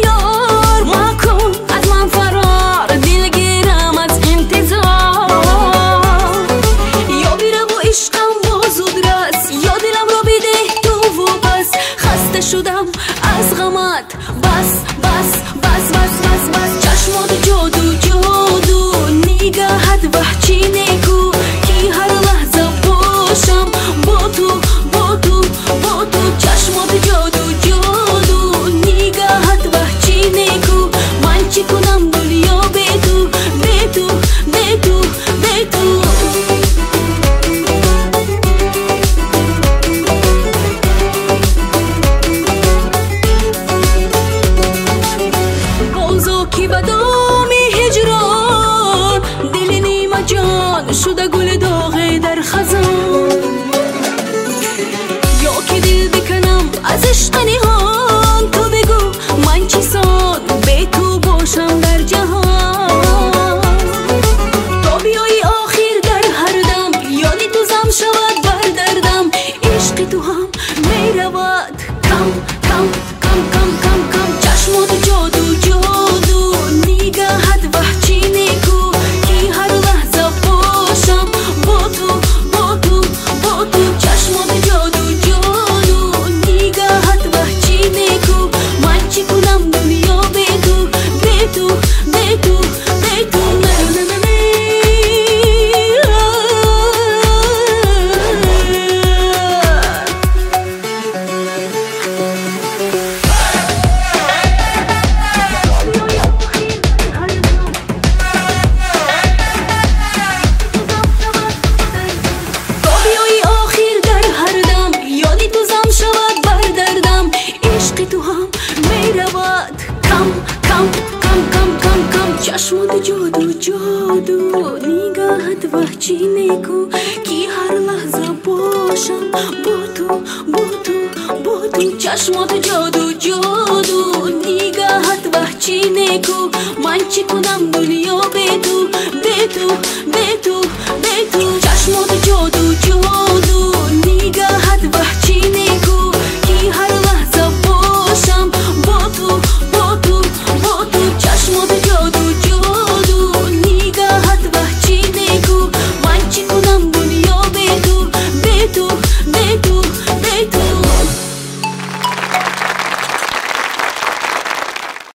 بیار مکن از من فرار دلگیرم از انتظار یا بیرم و عشقم با زود رس یا دلم رو بیده تو و بس خسته شدم از غمت بس بس بس بس بس بس چشمات جادو جادو نگاهت وحچی نگو کی هر لحظه باشم با تو با تو با تو چشمات جادو جادو نگاهت وحچی نگو من چی کنم دنیا به تو به تو به تو به تو کی بدامی هجران دل نیمه جان شده گل داغ در خزان یا که دل بکنم از عشق نهان تو بگو من چی سان به تو باشم در جهان تا بیایی آخر در هر دم یادی تو زم شود بر دردم عشق تو هم می رود کم کم کم کم کم کم چشمات جادو جادو نگاهت وحچی نگو کی هر لحظه باشم با تو با تو با تو چشمات جادو جادو نگاهت وحچی نگو من چی کنم دنیا به تو به تو به تو به تو تو هم می رود کم کم کم کم کم کم چشمات جادو جادو نگاهت وحچی نگو کی هر لحظه باشم با تو با تو با تو چشمات جادو جادو نگاهت وحچی نگو من چی کنم دنیا به تو به تو به تو به تو چشمات